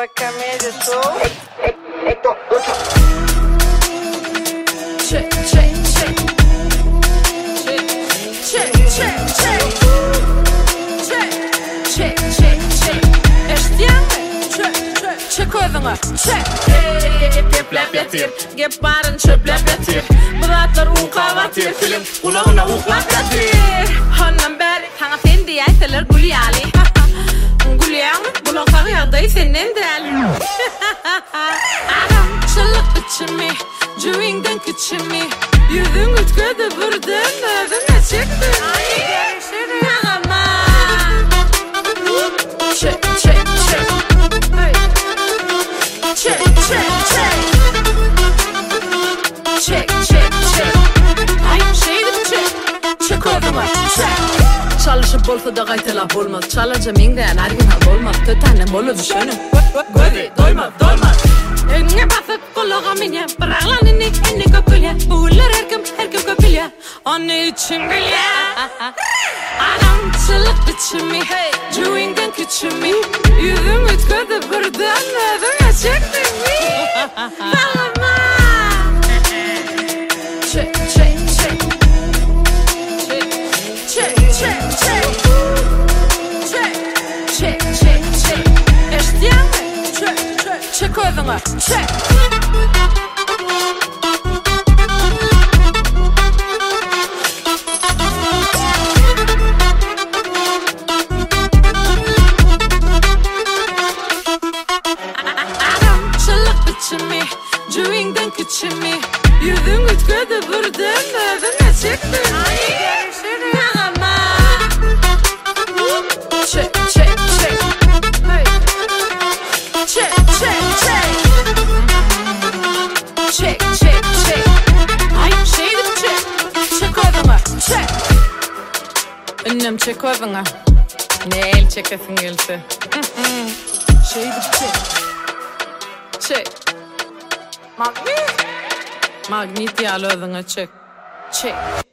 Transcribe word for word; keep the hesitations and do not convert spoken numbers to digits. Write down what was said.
Camille Show. Check, check, check. Check, check, check. Check, check, check, check. Është jam check, check. Checkojnë check. Gep lap yatir, gep barın çöp lap yatir. Bulatlar uqa vatir, film kulağına uqlap yatir. Handan beri tana fendi ayteler gulyali. Gulyam, bunu kağıyaday senden del. Adam çılık içimi, cüvingden küçimi. Yüzün ütködü vurdun, ödüne çıktın. Nağama. Check, check, check. Check, check, check. Check, check, check. Ay şeydim check. Check odama, check. Çalışıp bolsa da gaytelap olmaz. Çalınca minden her gün hal olmaz. Tötenem olur düşünüm. Gözi doymaz, doymaz. Önüne basıp kulağa minye. Bıraklan inni, inni köpülye. Buğuller herkim, herkim köpülye. Onun için gülye. Adam çılık biçimi. Cüvingden küçümü. Yüzüm ütködü buradan. Ödüne çıktın mı? Sallama. Check, check, check. Check, check, check. Check, check, check, check. Është jam check, check. Checkojnë check. Adam çılık biçimi, cüvingden küçümü. Yüzün ütködü buradan ödüne çıktın. Nağama. Check, check, check. Check, check, check. Check, check, check. Ay şeydim check. Check odama, check. Önüm check odama. Ne el çekesin gelse. Şeydim check. Check. Magnet. Magnet ya odama check. Check.